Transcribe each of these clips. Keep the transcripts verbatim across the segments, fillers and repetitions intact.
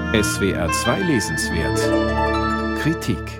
S W R zwei Lesenswert Kritik.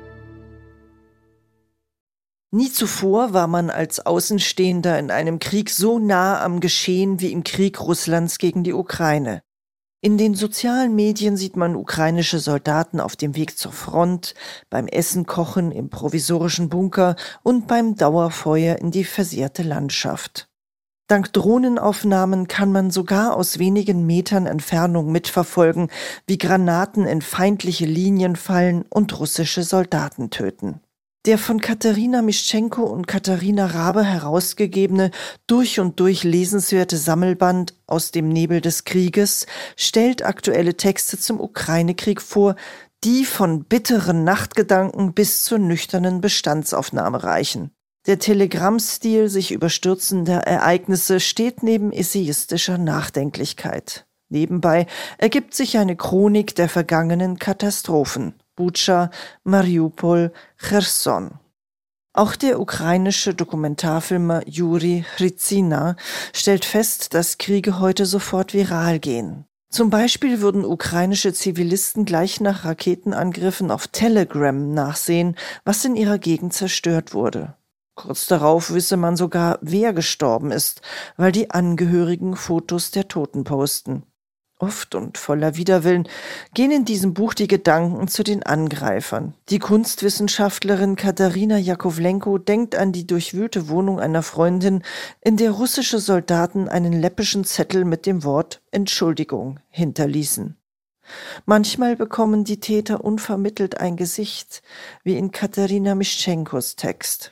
Nie zuvor war man als Außenstehender in einem Krieg so nah am Geschehen wie im Krieg Russlands gegen die Ukraine. In den sozialen Medien sieht man ukrainische Soldaten auf dem Weg zur Front, beim Essen kochen im provisorischen Bunker und beim Dauerfeuer in die versehrte Landschaft. Dank Drohnenaufnahmen kann man sogar aus wenigen Metern Entfernung mitverfolgen, wie Granaten in feindliche Linien fallen und russische Soldaten töten. Der von Katerina Mischenko und Katharina Rabe herausgegebene, durch und durch lesenswerte Sammelband Aus dem Nebel des Krieges stellt aktuelle Texte zum Ukraine-Krieg vor, die von bitteren Nachtgedanken bis zur nüchternen Bestandsaufnahme reichen. Der Telegrammstil sich überstürzender Ereignisse steht neben essayistischer Nachdenklichkeit. Nebenbei ergibt sich eine Chronik der vergangenen Katastrophen. Butscha, Mariupol, Cherson. Auch der ukrainische Dokumentarfilmer Juri Hryzina stellt fest, dass Kriege heute sofort viral gehen. Zum Beispiel würden ukrainische Zivilisten gleich nach Raketenangriffen auf Telegram nachsehen, was in ihrer Gegend zerstört wurde. Kurz darauf wisse man sogar, wer gestorben ist, weil die Angehörigen Fotos der Toten posten. Oft und voller Widerwillen gehen in diesem Buch die Gedanken zu den Angreifern. Die Kunstwissenschaftlerin Katarina Jakowlenko denkt an die durchwühlte Wohnung einer Freundin, in der russische Soldaten einen läppischen Zettel mit dem Wort Entschuldigung hinterließen. Manchmal bekommen die Täter unvermittelt ein Gesicht, wie in Katerina Mischenkos Text.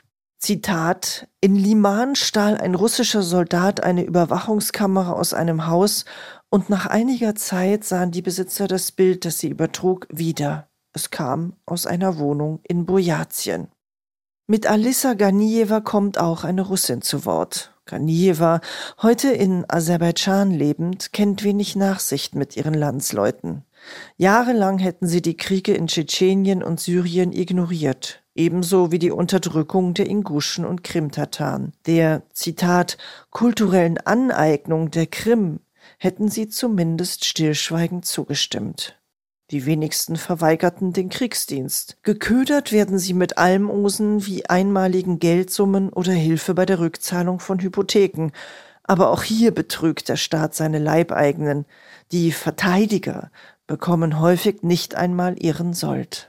Zitat: In Liman stahl ein russischer Soldat eine Überwachungskamera aus einem Haus und nach einiger Zeit sahen die Besitzer das Bild, das sie übertrug, wieder. Es kam aus einer Wohnung in Boyatien. Mit Alissa Ganijewa kommt auch eine Russin zu Wort. Ganijewa, heute in Aserbaidschan lebend, kennt wenig Nachsicht mit ihren Landsleuten. Jahrelang hätten sie die Kriege in Tschetschenien und Syrien ignoriert. Ebenso wie die Unterdrückung der Inguschen und Krimtataren. Der, Zitat, kulturellen Aneignung der Krim hätten sie zumindest stillschweigend zugestimmt. Die wenigsten verweigerten den Kriegsdienst. Geködert werden sie mit Almosen wie einmaligen Geldsummen oder Hilfe bei der Rückzahlung von Hypotheken. Aber auch hier betrügt der Staat seine Leibeigenen. Die Verteidiger bekommen häufig nicht einmal ihren Sold.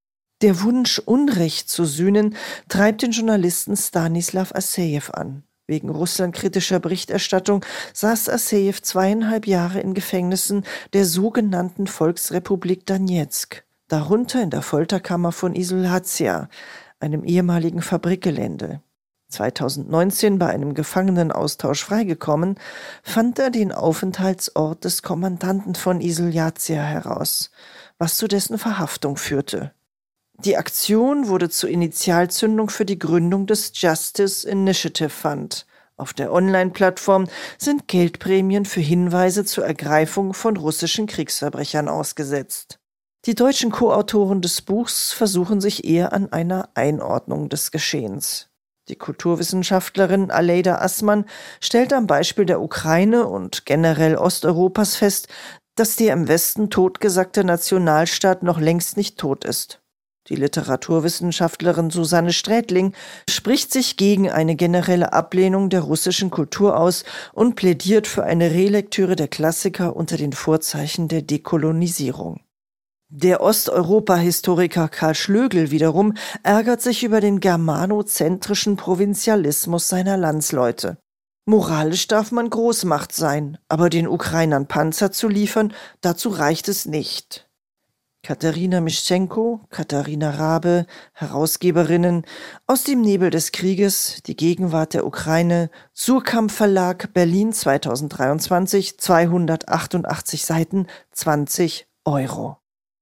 Der Wunsch, Unrecht zu sühnen, treibt den Journalisten Stanislav Assejew an. Wegen russlandkritischer Berichterstattung saß Assejew zweieinhalb Jahre in Gefängnissen der sogenannten Volksrepublik Donezk, darunter in der Folterkammer von Isolazia, einem ehemaligen Fabrikgelände. zweitausendneunzehn bei einem Gefangenenaustausch freigekommen, fand er den Aufenthaltsort des Kommandanten von Isolazia heraus, was zu dessen Verhaftung führte. Die Aktion wurde zur Initialzündung für die Gründung des Justice Initiative Fund. Auf der Online-Plattform sind Geldprämien für Hinweise zur Ergreifung von russischen Kriegsverbrechern ausgesetzt. Die deutschen Co-Autoren des Buchs versuchen sich eher an einer Einordnung des Geschehens. Die Kulturwissenschaftlerin Aleida Assmann stellt am Beispiel der Ukraine und generell Osteuropas fest, dass der im Westen totgesagte Nationalstaat noch längst nicht tot ist. Die Literaturwissenschaftlerin Susanne Strätling spricht sich gegen eine generelle Ablehnung der russischen Kultur aus und plädiert für eine Relektüre der Klassiker unter den Vorzeichen der Dekolonisierung. Der Osteuropa-Historiker Karl Schlögl wiederum ärgert sich über den germanozentrischen Provinzialismus seiner Landsleute. Moralisch darf man Großmacht sein, aber den Ukrainern Panzer zu liefern, dazu reicht es nicht. Katerina Mischenko, Katharina Rabe, Herausgeberinnen, Aus dem Nebel des Krieges, die Gegenwart der Ukraine, Suhrkamp Verlag, Berlin zweitausenddreiundzwanzig, zweihundertachtundachtzig Seiten, zwanzig Euro.